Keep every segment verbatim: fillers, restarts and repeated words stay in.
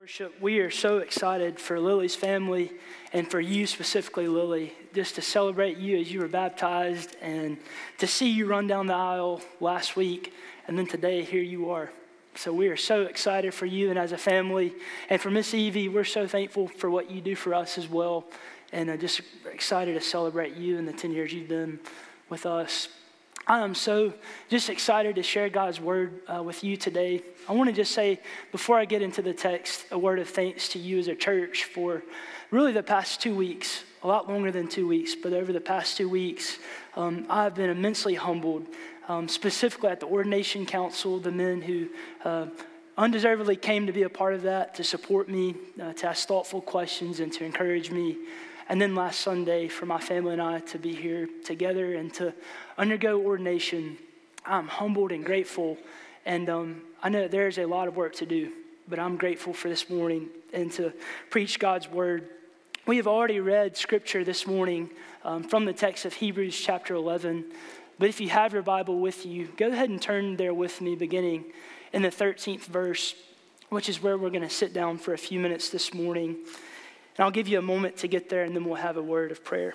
Worship, we are so excited for Lily's family and for you specifically, Lily, just to celebrate you as you were baptized and to see you run down the aisle last week, and then today, here you are. So we are so excited for you and as a family. And for Miss Evie, we're so thankful for what you do for us as well, and uh, just excited to celebrate you and the ten years you've been with us. I am so just excited to share God's word uh, with you today. I want to just say, before I get into the text, a word of thanks to you as a church for really the past two weeks, a lot longer than two weeks, but over the past two weeks, um, I've been immensely humbled, um, specifically at the Ordination Council, the men who uh, undeservedly came to be a part of that, to support me, uh, to ask thoughtful questions, and to encourage me. And then last Sunday, for my family and I to be here together and to undergo ordination, I'm humbled and grateful. And um, I know there's a lot of work to do, but I'm grateful for this morning and to preach God's word. We have already read scripture this morning um, from the text of Hebrews chapter eleven. But if you have your Bible with you, go ahead and turn there with me, beginning in the thirteenth verse, which is where we're going to sit down for a few minutes this morning. And I'll give you a moment to get there, and then we'll have a word of prayer.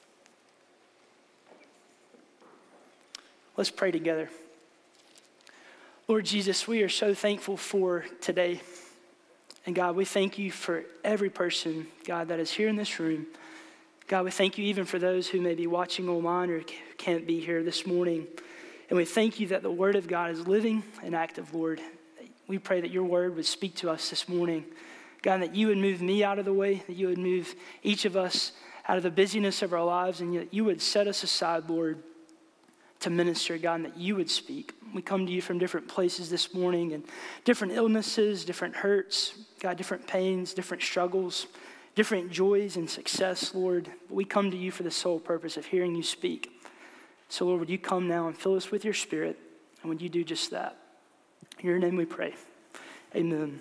Let's pray together. Lord Jesus, we are so thankful for today. And God, we thank you for every person, God, that is here in this room. God, we thank you even for those who may be watching online or can't be here this morning. And we thank you that the word of God is living and active, Lord. We pray that your word would speak to us this morning. God, that you would move me out of the way, that you would move each of us out of the busyness of our lives, and that you would set us aside, Lord, to minister, God, and that you would speak. We come to you from different places this morning, and different illnesses, different hurts, God, different pains, different struggles, different joys and success, Lord. But we come to you for the sole purpose of hearing you speak. So, Lord, would you come now and fill us with your spirit, and would you do just that? In your name we pray. Amen.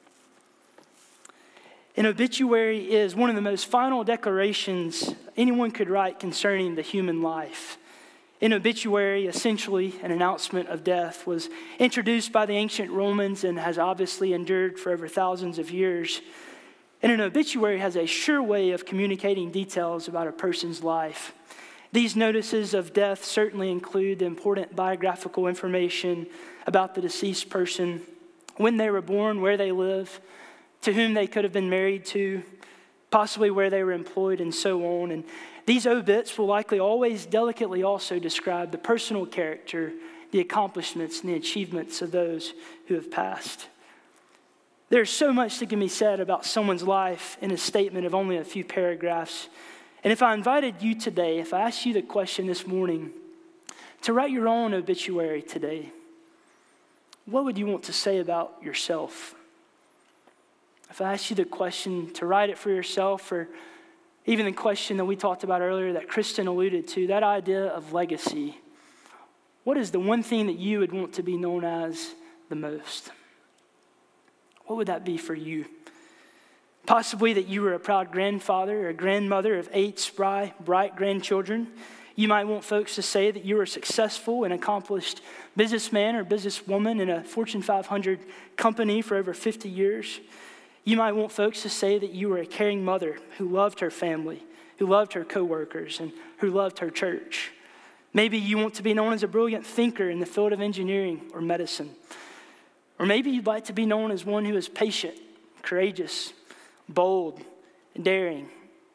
An obituary is one of the most final declarations anyone could write concerning the human life. An obituary, essentially an announcement of death, was introduced by the ancient Romans and has obviously endured for over thousands of years. And an obituary has a sure way of communicating details about a person's life. These notices of death certainly include important biographical information about the deceased person, when they were born, where they live, to whom they could have been married to, possibly where they were employed, and so on. And these obits will likely always delicately also describe the personal character, the accomplishments, and the achievements of those who have passed. There's so much that can be said about someone's life in a statement of only a few paragraphs. And if I invited you today, if I asked you the question this morning, to write your own obituary today, what would you want to say about yourself? If I asked you the question to write it for yourself, or even the question that we talked about earlier that Kristen alluded to, that idea of legacy, what is the one thing that you would want to be known as the most? What would that be for you? Possibly that you were a proud grandfather or grandmother of eight spry, bright grandchildren. You might want folks to say that you were a successful and accomplished businessman or businesswoman in a Fortune five hundred company for over fifty years. You might want folks to say that you were a caring mother who loved her family, who loved her coworkers, and who loved her church. Maybe you want to be known as a brilliant thinker in the field of engineering or medicine. Or maybe you'd like to be known as one who is patient, courageous, bold, and daring.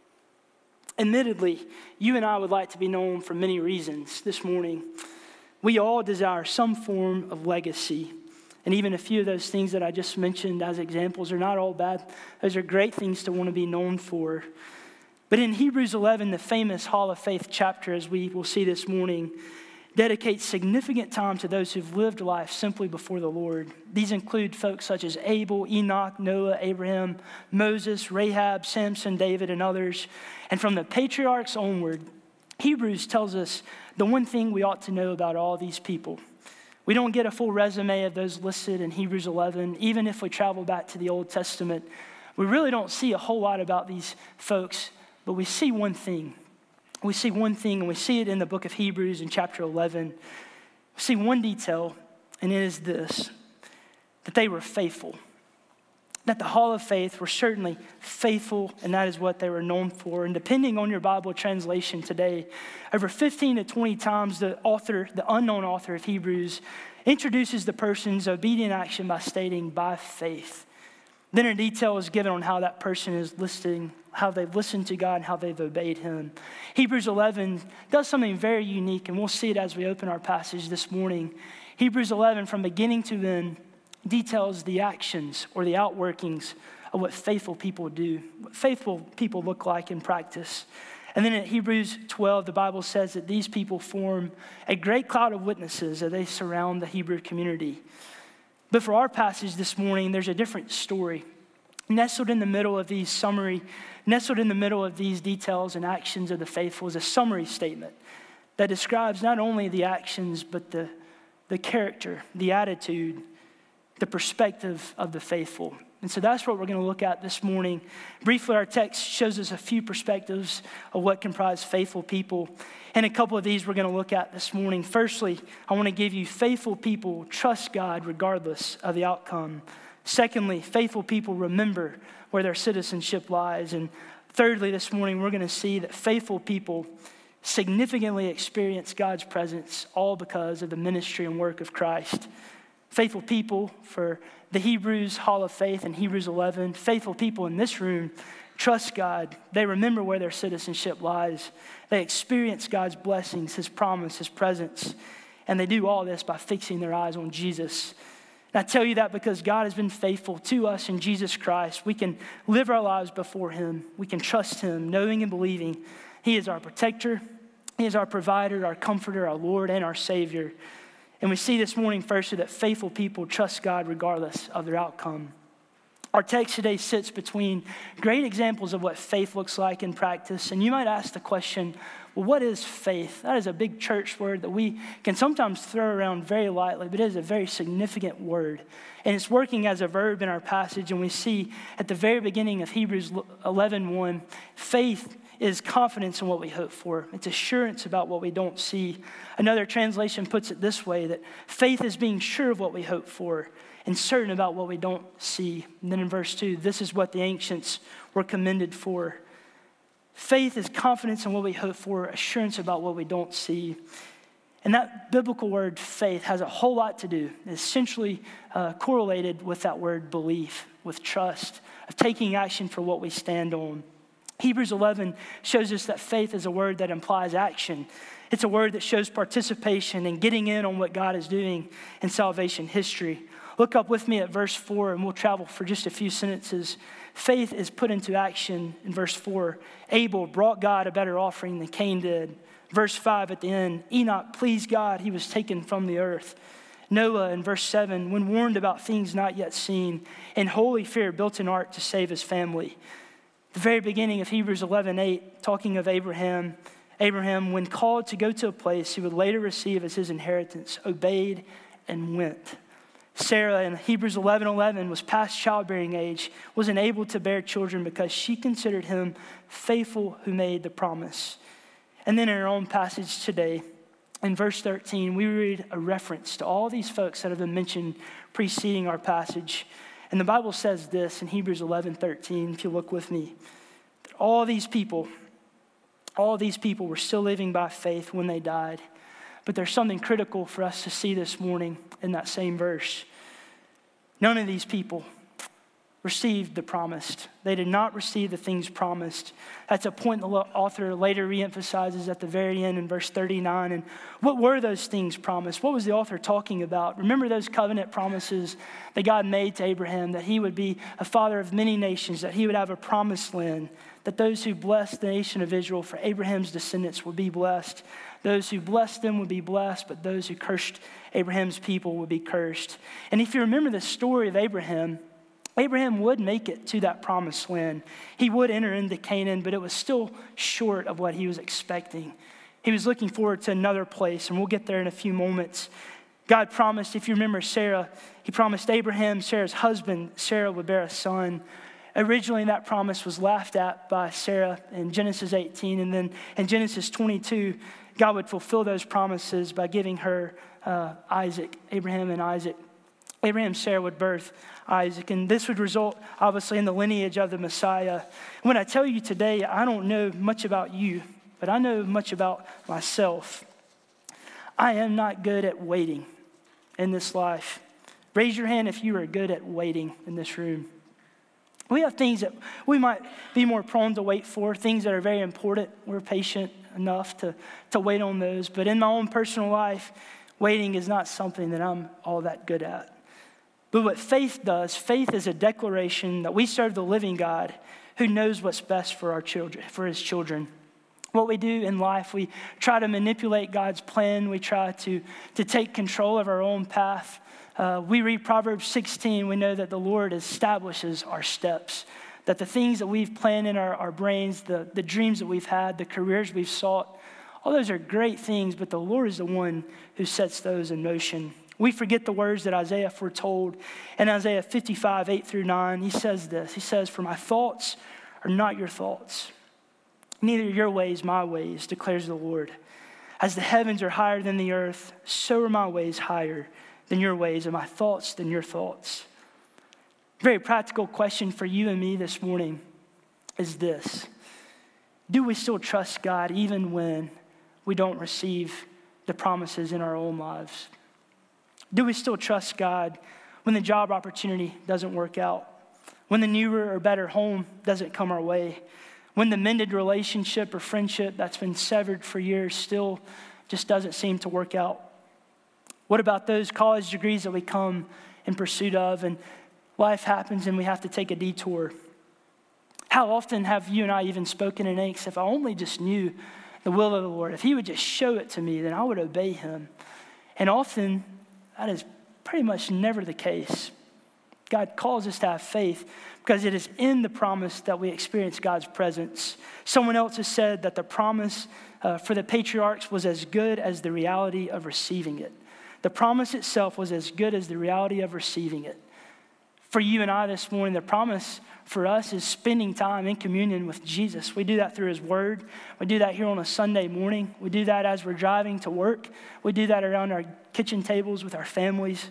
Admittedly, you and I would like to be known for many reasons this morning. We all desire some form of legacy. And even a few of those things that I just mentioned as examples are not all bad. Those are great things to want to be known for. But in Hebrews eleven, the famous Hall of Faith chapter, as we will see this morning, dedicates significant time to those who've lived life simply before the Lord. These include folks such as Abel, Enoch, Noah, Abraham, Moses, Rahab, Samson, David, and others. And from the patriarchs onward, Hebrews tells us the one thing we ought to know about all these people. We don't get a full resume of those listed in Hebrews eleven. Even if we travel back to the Old Testament, we really don't see a whole lot about these folks, but we see one thing. We see one thing, and we see it in the book of Hebrews in chapter eleven. We see one detail, and it is this, that they were faithful. that the Hall of Faith were certainly faithful, and that is what they were known for. And depending on your Bible translation today, over fifteen to twenty times the author, the unknown author of Hebrews, introduces the person's obedient action by stating, by faith. Then a detail is given on how that person is listening, how they've listened to God and how they've obeyed him. Hebrews eleven does something very unique, and we'll see it as we open our passage this morning. Hebrews eleven, from beginning to end, details the actions or the outworkings of what faithful people do, what faithful people look like in practice. And then at Hebrews twelve, the Bible says that these people form a great cloud of witnesses as they surround the Hebrew community. But for our passage this morning, there's a different story. Nestled in the middle of these summary, nestled in the middle of these details and actions of the faithful is a summary statement that describes not only the actions, but the, the character, the attitude, the perspective of the faithful. And so that's what we're going to look at this morning. Briefly, our text shows us a few perspectives of what comprise faithful people. And a couple of these we're going to look at this morning. Firstly, I want to give you faithful people trust God regardless of the outcome. Secondly, faithful people remember where their citizenship lies. And thirdly, this morning, we're going to see that faithful people significantly experience God's presence, all because of the ministry and work of Christ. Faithful people for the Hebrews Hall of Faith in Hebrews eleven. Faithful people in this room trust God. They remember where their citizenship lies. They experience God's blessings, his promise, his presence. And they do all this by fixing their eyes on Jesus. And I tell you that because God has been faithful to us in Jesus Christ. We can live our lives before him. We can trust him, knowing and believing he is our protector. He is our provider, our comforter, our Lord, and our Savior. And we see this morning, firstly, that faithful people trust God regardless of their outcome. Our text today sits between great examples of what faith looks like in practice. And you might ask the question, well, what is faith? That is a big church word that we can sometimes throw around very lightly, but it is a very significant word. And it's working as a verb in our passage. And we see at the very beginning of Hebrews eleven one, faith is confidence in what we hope for. It's assurance about what we don't see. Another translation puts it this way, that faith is being sure of what we hope for and certain about what we don't see. And then in verse two, this is what the ancients were commended for. Faith is confidence in what we hope for, assurance about what we don't see. And that biblical word faith has a whole lot to do. It's essentially uh, correlated with that word belief, with trust, of taking action for what we stand on. Hebrews eleven shows us that faith is a word that implies action. It's a word that shows participation and getting in on what God is doing in salvation history. Look up with me at verse four, and we'll travel for just a few sentences. Faith is put into action in verse four. Abel brought God a better offering than Cain did. Verse five at the end, Enoch pleased God, he was taken from the earth. Noah in verse seven, when warned about things not yet seen, in holy fear built an ark to save his family. The very beginning of Hebrews eleven eight, talking of Abraham, Abraham, when called to go to a place he would later receive as his inheritance, obeyed and went. Sarah in Hebrews eleven eleven was past childbearing age, was unable to bear children because she considered him faithful who made the promise. And then in our own passage today, in verse thirteen, we read a reference to all these folks that have been mentioned preceding our passage. And the Bible says this in Hebrews eleven thirteen, if you look with me, that all these people, all these people were still living by faith when they died. But there's something critical for us to see this morning in that same verse. None of these people received the promised. They did not receive the things promised. That's a point the author later reemphasizes at the very end in verse thirty-nine. And what were those things promised? What was the author talking about? Remember those covenant promises that God made to Abraham, that he would be a father of many nations, that he would have a promised land, that those who blessed the nation of Israel for Abraham's descendants would be blessed. Those who blessed them would be blessed, but those who cursed Abraham's people would be cursed. And if you remember the story of Abraham, Abraham would make it to that promised land. He would enter into Canaan, but it was still short of what he was expecting. He was looking forward to another place, and we'll get there in a few moments. God promised, if you remember Sarah, he promised Abraham, Sarah's husband, Sarah would bear a son. Originally, that promise was laughed at by Sarah in Genesis eighteen, and then in Genesis twenty-two, God would fulfill those promises by giving her uh, Isaac, Abraham and Isaac. Abraham and Sarah would birth Isaac, and this would result, obviously, in the lineage of the Messiah. When I tell you today, I don't know much about you, but I know much about myself. I am not good at waiting in this life. Raise your hand if you are good at waiting in this room. We have things that we might be more prone to wait for, things that are very important. We're patient enough to, to wait on those. But in my own personal life, waiting is not something that I'm all that good at. But what faith does, faith is a declaration that we serve the living God who knows what's best for our children, for his children. What we do in life, we try to manipulate God's plan. We try to, to take control of our own path. Uh, we read Proverbs sixteen. We know that the Lord establishes our steps, that the things that we've planned in our, our brains, the, the dreams that we've had, the careers we've sought, all those are great things, but the Lord is the one who sets those in motion. We forget the words that Isaiah foretold in Isaiah fifty-five, eight through nine. He says this, he says, "For my thoughts are not your thoughts, neither your ways my ways, declares the Lord. As the heavens are higher than the earth, so are my ways higher than your ways, and my thoughts than your thoughts." Very practical question for you and me this morning is this: do we still trust God even when we don't receive the promises in our own lives? Do we still trust God when the job opportunity doesn't work out? When the newer or better home doesn't come our way? When the mended relationship or friendship that's been severed for years still just doesn't seem to work out? What about those college degrees that we come in pursuit of and life happens and we have to take a detour? How often have you and I even spoken in angst, if I only just knew the will of the Lord, if he would just show it to me, then I would obey him. And often that is pretty much never the case. God calls us to have faith because it is in the promise that we experience God's presence. Someone else has said that the promise uh, for the patriarchs was as good as the reality of receiving it. The promise itself was as good as the reality of receiving it. For you and I this morning, the promise for us is spending time in communion with Jesus. We do that through his word. We do that here on a Sunday morning. We do that as we're driving to work. We do that around our kitchen tables with our families.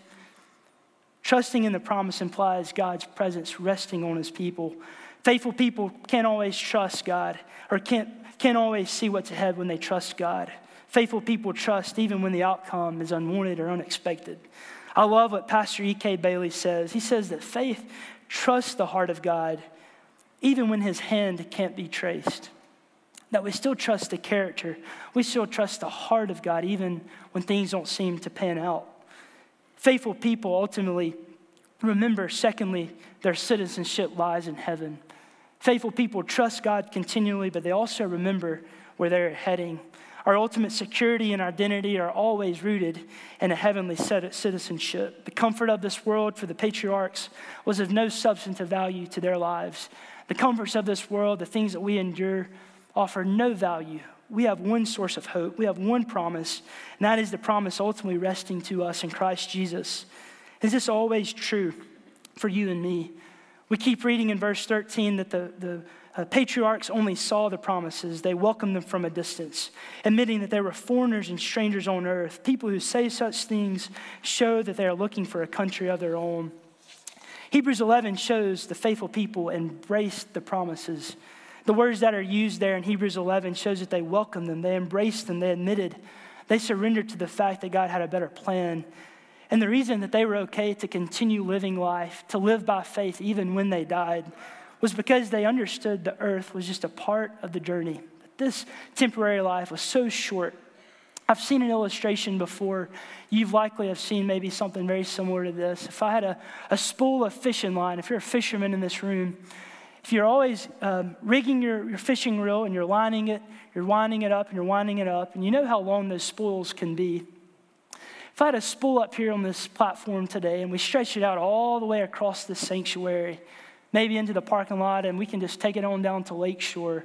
Trusting in the promise implies God's presence resting on his people. Faithful people can't always trust God or can't, can't always see what's ahead when they trust God. Faithful people trust even when the outcome is unwanted or unexpected. I love what Pastor E K Bailey says. He says that faith trusts the heart of God even when his hand can't be traced. That we still trust the character. We still trust the heart of God even when things don't seem to pan out. Faithful people ultimately remember, secondly, their citizenship lies in heaven. Faithful people trust God continually, but they also remember where they're heading. Our ultimate security and identity are always rooted in a heavenly citizenship. The comfort of this world for the patriarchs was of no substantive value to their lives. The comforts of this world, the things that we endure, offer no value. We have one source of hope. We have one promise, and that is the promise ultimately resting to us in Christ Jesus. Is this always true for you and me? We keep reading in verse thirteen that the, the uh, patriarchs only saw the promises. They welcomed them from a distance, admitting that they were foreigners and strangers on earth. People who say such things show that they are looking for a country of their own. Hebrews eleven shows the faithful people embraced the promises. The words that are used there in Hebrews eleven shows that they welcomed them, they embraced them, they admitted, they surrendered to the fact that God had a better plan. And the reason that they were okay to continue living life, to live by faith even when they died, was because they understood the earth was just a part of the journey. That this temporary life was so short. I've seen an illustration before. You've likely have seen maybe something very similar to this. If I had a, a spool of fishing line, if you're a fisherman in this room, if you're always um, rigging your, your fishing reel and you're lining it, you're winding it up and you're winding it up, and you know how long those spools can be. If I had a spool up here on this platform today and we stretch it out all the way across this sanctuary, maybe into the parking lot, and we can just take it on down to Lakeshore,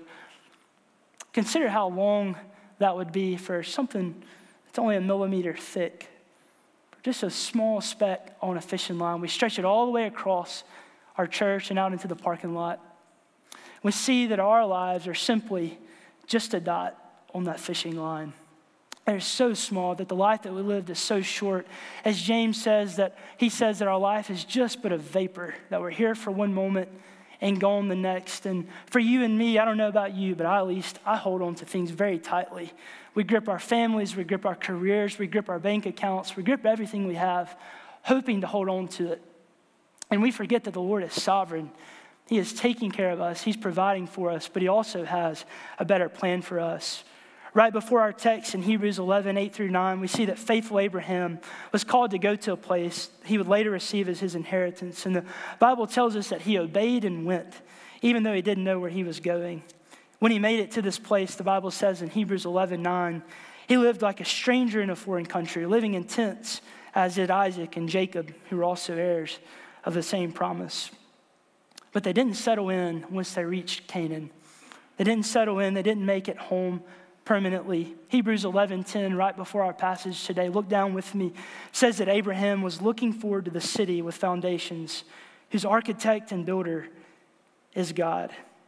consider how long that would be for something that's only a millimeter thick. Just a small speck on a fishing line. We stretch it all the way across our church and out into the parking lot. We see that our lives are simply just a dot on that fishing line. that are so small, that the life that we lived is so short. As James says, that he says that our life is just but a vapor, that we're here for one moment and gone the next. And for you and me, I don't know about you, but I, at least I hold on to things very tightly. We grip our families, we grip our careers, we grip our bank accounts, we grip everything we have, hoping to hold on to it. And we forget that the Lord is sovereign. He is taking care of us. He's providing for us, but he also has a better plan for us. Right before our text in Hebrews eleven, eight through nine, we see that faithful Abraham was called to go to a place he would later receive as his inheritance. And the Bible tells us that he obeyed and went, even though he didn't know where he was going. When he made it to this place, the Bible says in Hebrews eleven nine, he lived like a stranger in a foreign country, living in tents, as did Isaac and Jacob, who were also heirs of the same promise. But they didn't settle in once they reached Canaan. They didn't settle in. They didn't make it home permanently. Hebrews eleven ten, right before our passage today, look down with me, says that Abraham was looking forward to the city with foundations, whose architect and builder is God.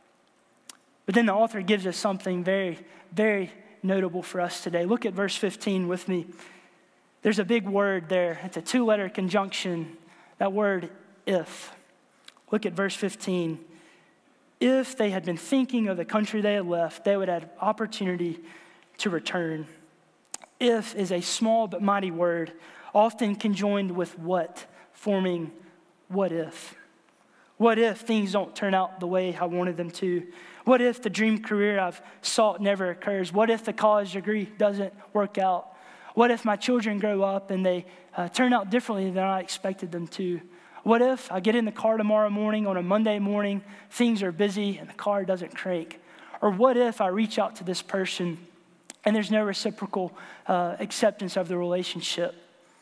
But then the author gives us something very, very notable for us today. Look at verse fifteen with me. There's a big word there. It's a two-letter conjunction. That word, if. Look at verse fifteen. If they had been thinking of the country they had left, they would have opportunity to return. If is a small but mighty word, often conjoined with what, forming what if. What if things don't turn out the way I wanted them to? What if the dream career I've sought never occurs? What if the college degree doesn't work out? What if my children grow up and they uh, turn out differently than I expected them to? What if I get in the car tomorrow morning on a Monday morning, things are busy and the car doesn't crank? Or what if I reach out to this person and there's no reciprocal uh, acceptance of the relationship?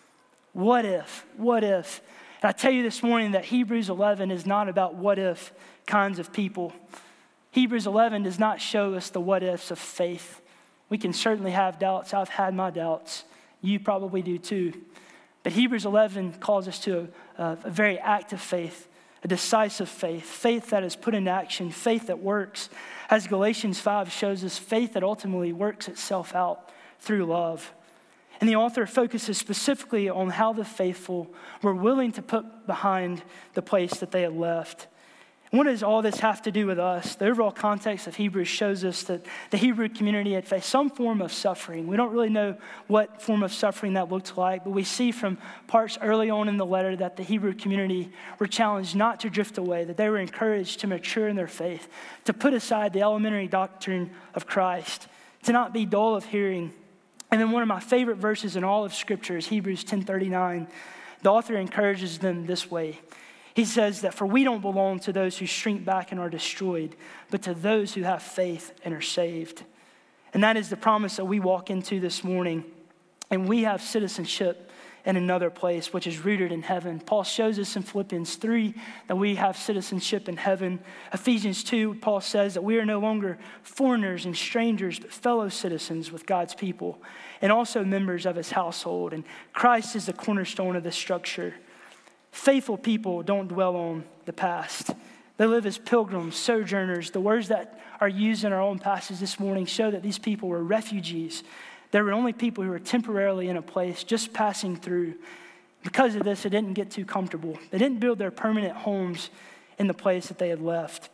What if? What if? And I tell you this morning that Hebrews eleven is not about what if kinds of people. Hebrews eleven does not show us the what ifs of faith. We can certainly have doubts. I've had my doubts. You probably do too. But Hebrews eleven calls us to a, a very active faith, a decisive faith, faith that is put into action, faith that works. As Galatians five shows us, faith that ultimately works itself out through love. And the author focuses specifically on how the faithful were willing to put behind the place that they had left. What does all this have to do with us? The overall context of Hebrews shows us that the Hebrew community had faced some form of suffering. We don't really know what form of suffering that looked like, but we see from parts early on in the letter that the Hebrew community were challenged not to drift away, that they were encouraged to mature in their faith, to put aside the elementary doctrine of Christ, to not be dull of hearing. And then one of my favorite verses in all of Scripture is Hebrews ten thirty-nine. The author encourages them this way. He says that for we don't belong to those who shrink back and are destroyed, but to those who have faith and are saved. And that is the promise that we walk into this morning. And we have citizenship in another place, which is rooted in heaven. Paul shows us in Philippians three that we have citizenship in heaven. Ephesians two, Paul says that we are no longer foreigners and strangers, but fellow citizens with God's people and also members of his household. And Christ is the cornerstone of this structure. Faithful people don't dwell on the past. They live as pilgrims, sojourners. The words that are used in our own passage this morning show that these people were refugees. They were only people who were temporarily in a place, just passing through. Because of this, they didn't get too comfortable. They didn't build their permanent homes in the place that they had left.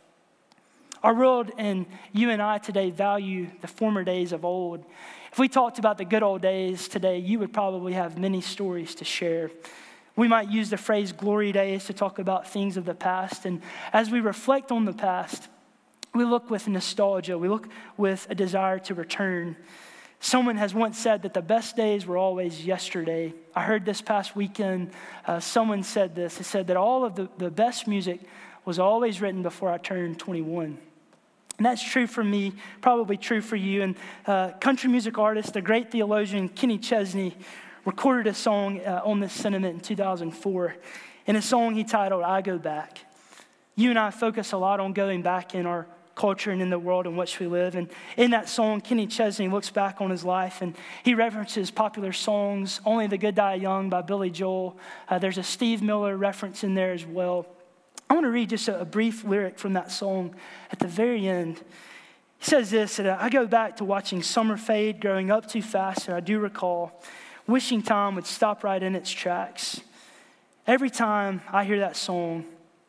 Our world and you and I today value the former days of old. If we talked about the good old days today, you would probably have many stories to share. We might use the phrase glory days to talk about things of the past. And as we reflect on the past, we look with nostalgia. We look with a desire to return. Someone has once said that the best days were always yesterday. I heard this past weekend, uh, someone said this. It said that all of the, the best music was always written before I turned twenty-one. And that's true for me, probably true for you. And uh, country music artist, the great theologian Kenny Chesney, recorded a song uh, on this sentiment in two thousand four. In a song he titled, I Go Back. You and I focus a lot on going back in our culture and in the world in which we live. And in that song, Kenny Chesney looks back on his life and he references popular songs, Only the Good Die Young by Billy Joel. Uh, there's a Steve Miller reference in there as well. I want to read just a, a brief lyric from that song at the very end. He says this, that I go back to watching summer fade, growing up too fast, and I do recall wishing time would stop right in its tracks. Every time I hear that song,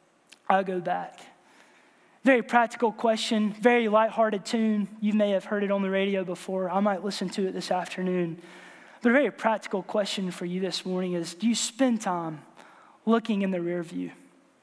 I go back. Very practical question, very lighthearted tune. You may have heard it on the radio before. I might listen to it this afternoon. But a very practical question for you this morning is, do you spend time looking in the rear view?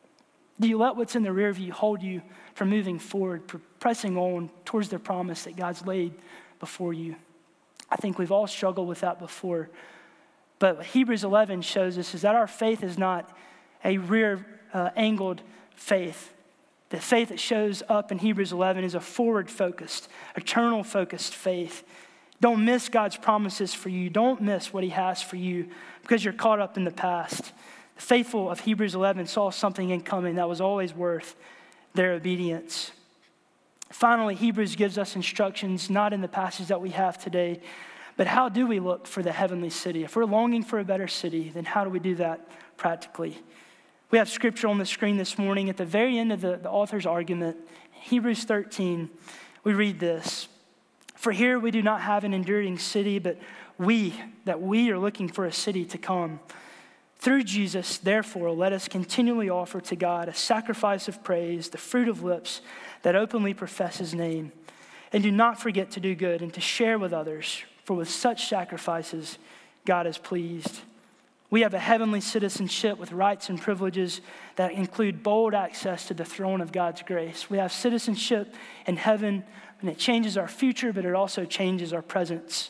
Do you let what's in the rear view hold you from moving forward, pressing on towards the promise that God's laid before you? I think we've all struggled with that before. But what Hebrews eleven shows us is that our faith is not a rear uh, angled faith. The faith that shows up in Hebrews eleven is a forward-focused, eternal-focused faith. Don't miss God's promises for you. Don't miss what he has for you because you're caught up in the past. The faithful of Hebrews eleven saw something incoming that was always worth their obedience. Finally, Hebrews gives us instructions, not in the passage that we have today, but how do we look for the heavenly city? If we're longing for a better city, then how do we do that practically? We have scripture on the screen this morning. At the very end of the, the author's argument, Hebrews thirteen, we read this. For here we do not have an enduring city, but we, that we are looking for a city to come. Through Jesus, therefore, let us continually offer to God a sacrifice of praise, the fruit of lips that openly profess his name. And do not forget to do good and to share with others, for with such sacrifices, God is pleased. We have a heavenly citizenship with rights and privileges that include bold access to the throne of God's grace. We have citizenship in heaven, and it changes our future, but it also changes our presence.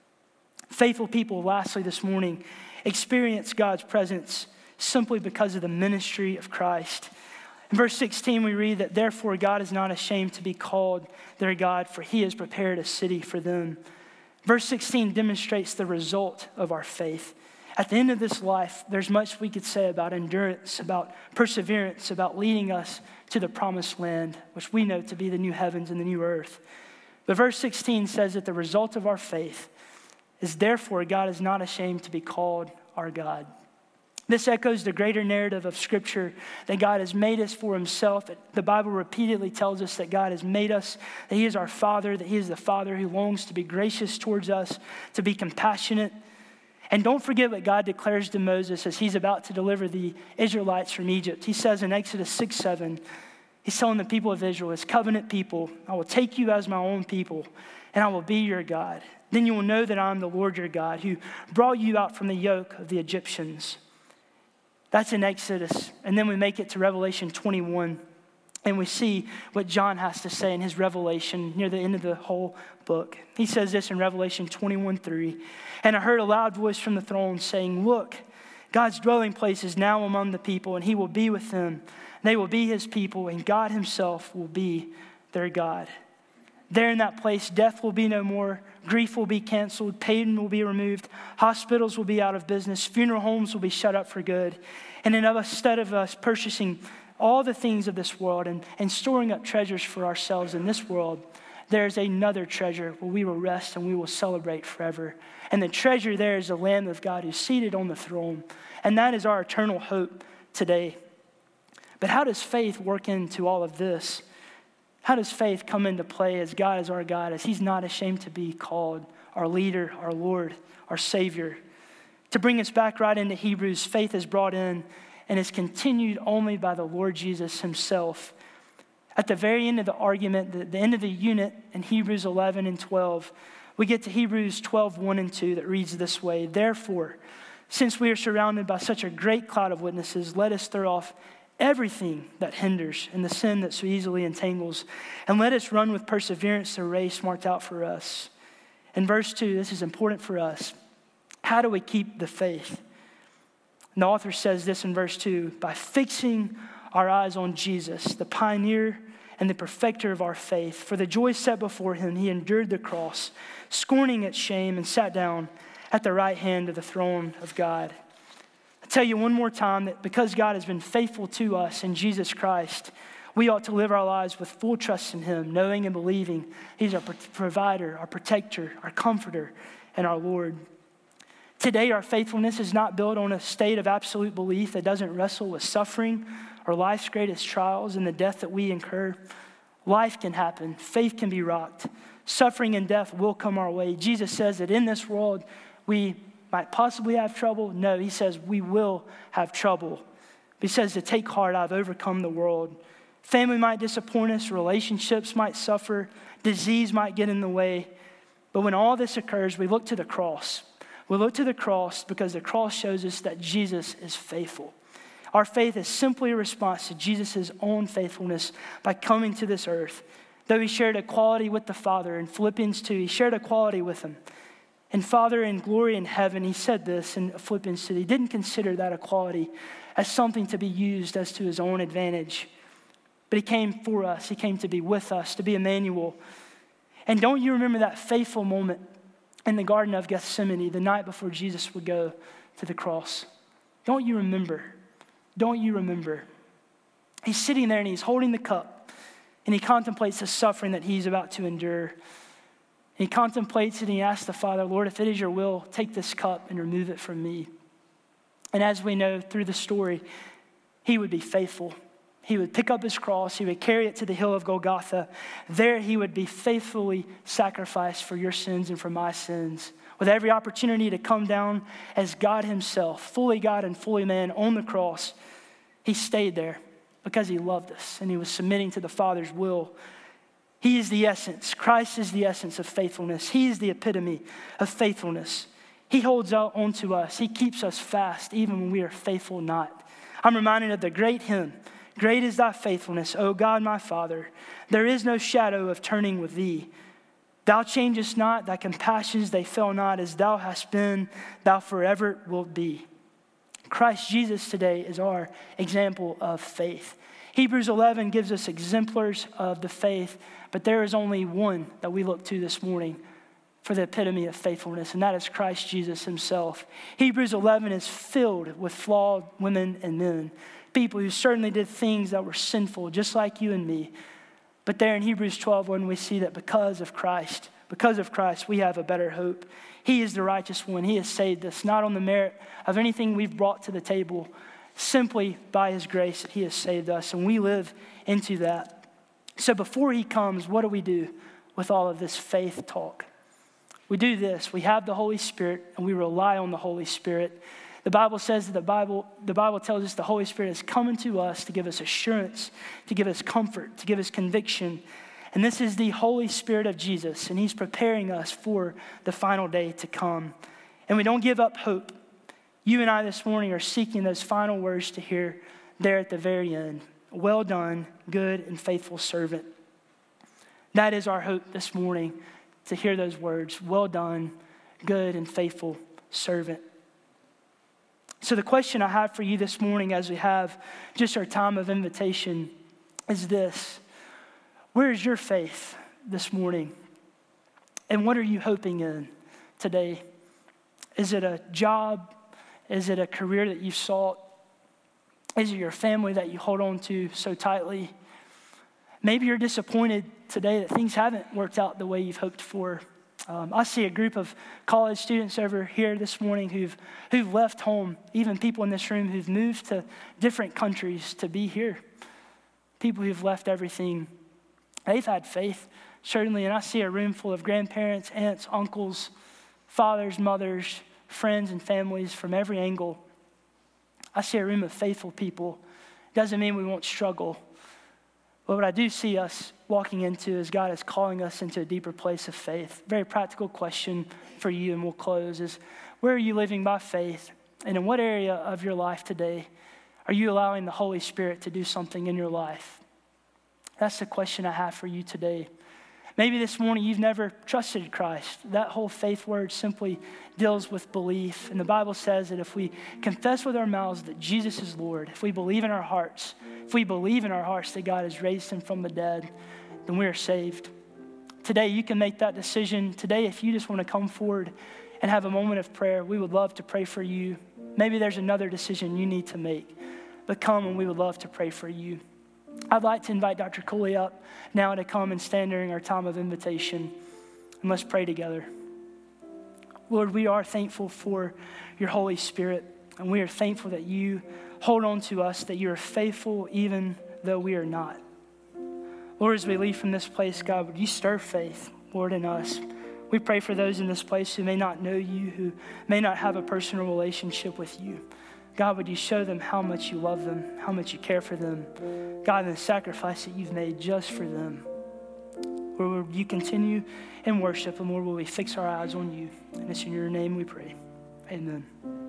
Faithful people, lastly this morning, experience God's presence simply because of the ministry of Christ. In verse sixteen, we read that, therefore, God is not ashamed to be called their God, for he has prepared a city for them. Verse sixteen demonstrates the result of our faith. At the end of this life, there's much we could say about endurance, about perseverance, about leading us to the promised land, which we know to be the new heavens and the new earth. But verse sixteen says that the result of our faith is, therefore, God is not ashamed to be called our God. This echoes the greater narrative of Scripture that God has made us for himself. The Bible repeatedly tells us that God has made us, that he is our Father, that he is the Father who longs to be gracious towards us, to be compassionate. And don't forget what God declares to Moses as he's about to deliver the Israelites from Egypt. He says in Exodus six seven, he's telling the people of Israel, his covenant people, I will take you as my own people, and I will be your God. Then you will know that I am the Lord your God, who brought you out from the yoke of the Egyptians. That's in Exodus. And then we make it to Revelation twenty-one. And we see what John has to say in his revelation near the end of the whole book. He says this in Revelation twenty-one three. And I heard a loud voice from the throne saying, look, God's dwelling place is now among the people, and he will be with them. They will be his people, and God himself will be their God. There in that place, death will be no more. Grief will be canceled. Pain will be removed. Hospitals will be out of business. Funeral homes will be shut up for good. And instead of us purchasing all the things of this world and, and storing up treasures for ourselves in this world, there's another treasure where we will rest and we will celebrate forever. And the treasure there is the Lamb of God who's seated on the throne. And that is our eternal hope today. But how does faith work into all of this? How does faith come into play as God is our God, as he's not ashamed to be called our leader, our Lord, our Savior? To bring us back right into Hebrews, faith is brought in and is continued only by the Lord Jesus himself. At the very end of the argument, the, the end of the unit in Hebrews eleven and twelve, we get to Hebrews twelve, one and two that reads this way. Therefore, since we are surrounded by such a great cloud of witnesses, let us throw off everything that hinders and the sin that so easily entangles, and let us run with perseverance the race marked out for us. In verse two, this is important for us. How do we keep the faith? And the author says this in verse two, by fixing our eyes on Jesus, the pioneer and the perfecter of our faith. For the joy set before him, he endured the cross, scorning its shame, and sat down at the right hand of the throne of God. I tell you one more time that because God has been faithful to us in Jesus Christ, we ought to live our lives with full trust in him, knowing and believing he's our provider, our protector, our comforter, and our Lord. Today, our faithfulness is not built on a state of absolute belief that doesn't wrestle with suffering or life's greatest trials and the death that we incur. Life can happen. Faith can be rocked. Suffering and death will come our way. Jesus says that in this world, we might possibly have trouble. No, he says we will have trouble. He says to take heart, I've overcome the world. Family might disappoint us. Relationships might suffer. Disease might get in the way. But when all this occurs, we look to the cross. We look to the cross because the cross shows us that Jesus is faithful. Our faith is simply a response to Jesus' own faithfulness by coming to this earth. Though he shared equality with the Father in Philippians two, he shared equality with him. And Father, in glory in heaven, he said this in Philippians two. He didn't consider that equality as something to be used as to his own advantage. But he came for us. He came to be with us, to be Emmanuel. And don't you remember that faithful moment in the Garden of Gethsemane, the night before Jesus would go to the cross? Don't you remember? Don't you remember? He's sitting there and he's holding the cup and he contemplates the suffering that he's about to endure. He contemplates it and he asks the Father, Lord, if it is your will, take this cup and remove it from me. And as we know through the story, he would be faithful. He would pick up his cross. He would carry it to the hill of Golgotha. There he would be faithfully sacrificed for your sins and for my sins. With every opportunity to come down as God himself, fully God and fully man on the cross, he stayed there because he loved us and he was submitting to the Father's will. He is the essence. Christ is the essence of faithfulness. He is the epitome of faithfulness. He holds out onto us. He keeps us fast even when we are faithful not. I'm reminded of the great hymn, great is thy faithfulness, O God my Father. There is no shadow of turning with thee. Thou changest not, thy compassions, they fail not. As thou hast been, thou forever wilt be. Christ Jesus today is our example of faith. Hebrews eleven gives us exemplars of the faith, but there is only one that we look to this morning for the epitome of faithfulness, and that is Christ Jesus himself. Hebrews eleven is filled with flawed women and men, people who certainly did things that were sinful, just like you and me. But there in Hebrews twelve, when we see that because of Christ, because of Christ, we have a better hope. He is the righteous one. He has saved us, not on the merit of anything we've brought to the table, simply by his grace that he has saved us, and we live into that. So before he comes, what do we do with all of this faith talk? We do this. We have the Holy Spirit, and we rely on the Holy Spirit. The Bible says that the Bible, the Bible tells us the Holy Spirit is coming to us to give us assurance, to give us comfort, to give us conviction. And this is the Holy Spirit of Jesus, and he's preparing us for the final day to come. And we don't give up hope. You and I this morning are seeking those final words to hear there at the very end. Well done, good and faithful servant. That is our hope this morning, to hear those words. Well done, good and faithful servant. So the question I have for you this morning as we have just our time of invitation is this. Where is your faith this morning? And what are you hoping in today? Is it a job? Is it a career that you've sought? Is it your family that you hold on to so tightly? Maybe you're disappointed today that things haven't worked out the way you've hoped for. Um, I see a group of college students over here this morning who've who've left home, even people in this room who've moved to different countries to be here. People who've left everything. They've had faith, certainly, and I see a room full of grandparents, aunts, uncles, fathers, mothers, friends, and families from every angle. I see a room of faithful people. Doesn't mean we won't struggle. But what I do see us walking into is God is calling us into a deeper place of faith. Very practical question for you, and we'll close, is where are you living by faith? And in what area of your life today are you allowing the Holy Spirit to do something in your life? That's the question I have for you today. Maybe this morning you've never trusted Christ. That whole faith word simply deals with belief. And the Bible says that if we confess with our mouths that Jesus is Lord, if we believe in our hearts, if we believe in our hearts that God has raised him from the dead, then we are saved. Today you can make that decision. Today, if you just want to come forward and have a moment of prayer, we would love to pray for you. Maybe there's another decision you need to make, but come and we would love to pray for you. I'd like to invite Doctor Cooley up now to come and stand during our time of invitation, and let's pray together. Lord, we are thankful for your Holy Spirit, and we are thankful that you hold on to us, that you are faithful even though we are not. Lord, as we leave from this place, God, would you stir faith, Lord, in us? We pray for those in this place who may not know you, who may not have a personal relationship with you. God, would you show them how much you love them, how much you care for them, God, and the sacrifice that you've made just for them. Lord, will you continue in worship, and Lord, will we fix our eyes on you? And it's in your name we pray. Amen.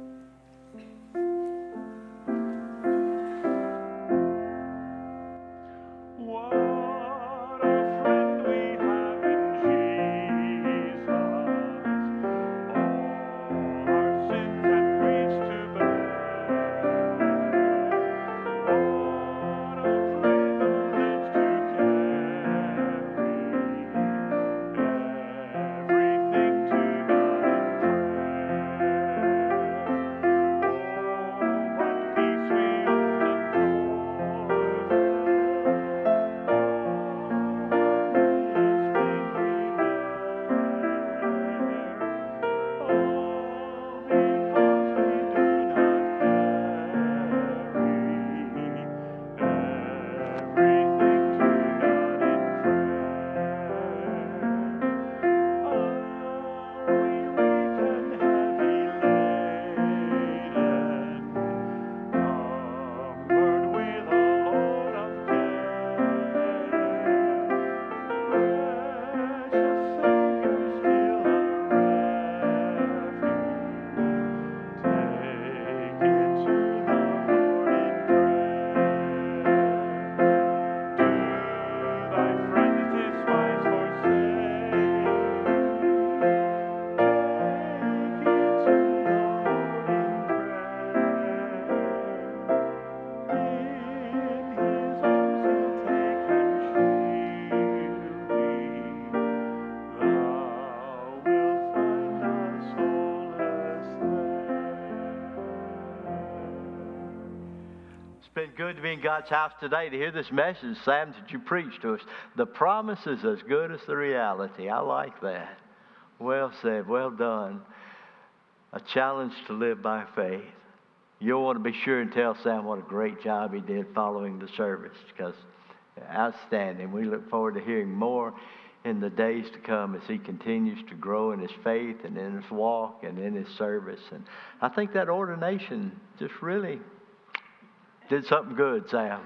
It's been good to be in God's house today to hear this message, Sam, that you preached to us. The promise is as good as the reality. I like that. Well said. Well done. A challenge to live by faith. You'll want to be sure and tell Sam what a great job he did following the service, because outstanding. We look forward to hearing more in the days to come as he continues to grow in his faith and in his walk and in his service. And I think that ordination just really did something good, Sam.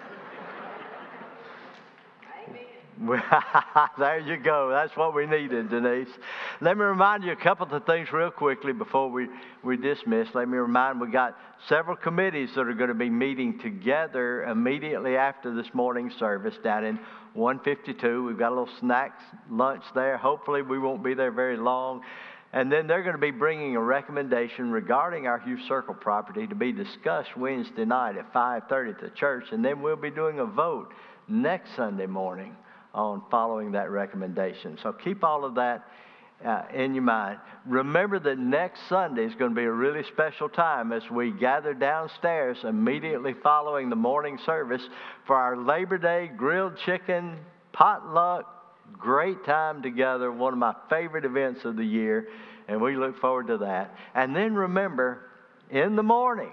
There you go. That's what we needed, Denise. Let me remind you a couple of things real quickly before we, we dismiss. Let me remind we got several committees that are going to be meeting together immediately after this morning's service down in one fifty-two. We've got a little snacks lunch there. Hopefully we won't be there very long. And then they're going to be bringing a recommendation regarding our Hughes Circle property to be discussed Wednesday night at five thirty at the church. And then we'll be doing a vote next Sunday morning on following that recommendation. So keep all of that uh, in your mind. Remember that next Sunday is going to be a really special time as we gather downstairs immediately following the morning service for our Labor Day grilled chicken potluck. Great time together, one of my favorite events of the year, and we look forward to that. And then remember, in the morning,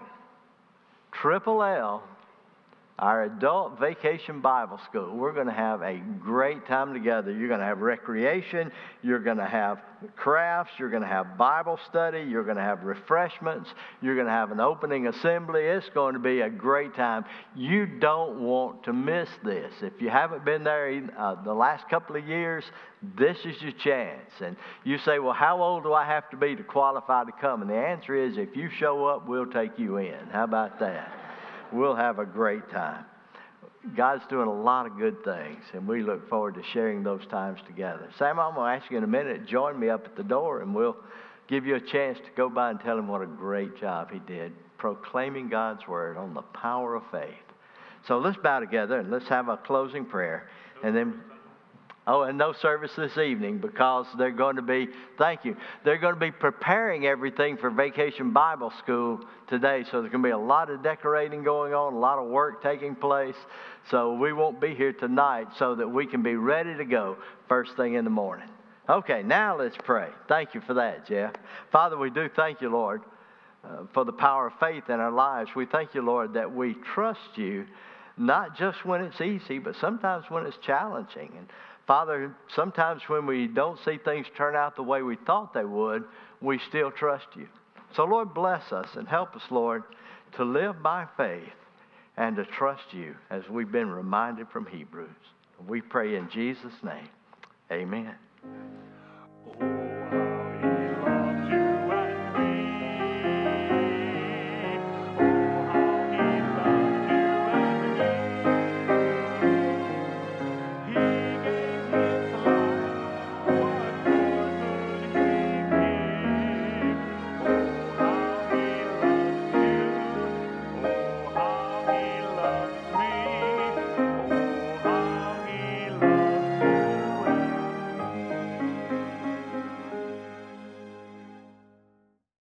Triple L, our adult vacation Bible school. We're going to have a great time together. You're going to have recreation. You're going to have crafts. You're going to have Bible study. You're going to have refreshments. You're going to have an opening assembly. It's going to be a great time. You don't want to miss this. If you haven't been there uh, the last couple of years, this is your chance. And you say, well, how old do I have to be to qualify to come? And the answer is, if you show up, we'll take you in. How about that? We'll have a great time. God's doing a lot of good things, and we look forward to sharing those times together. Sam, I'm going to ask you in a minute, join me up at the door, and we'll give you a chance to go by and tell him what a great job he did proclaiming God's word on the power of faith. So let's bow together, and let's have a closing prayer. And then, oh, and no service this evening because they're going to be, thank you, they're going to be preparing everything for Vacation Bible School today. So there's going to be a lot of decorating going on, a lot of work taking place. So we won't be here tonight so that we can be ready to go first thing in the morning. Okay, now let's pray. Thank you for that, Jeff. Father, we do thank you, Lord, uh, for the power of faith in our lives. We thank you, Lord, that we trust you, not just when it's easy, but sometimes when it's challenging. And Father, sometimes when we don't see things turn out the way we thought they would, we still trust you. So Lord, bless us and help us, Lord, to live by faith and to trust you as we've been reminded from Hebrews. We pray in Jesus' name. Amen.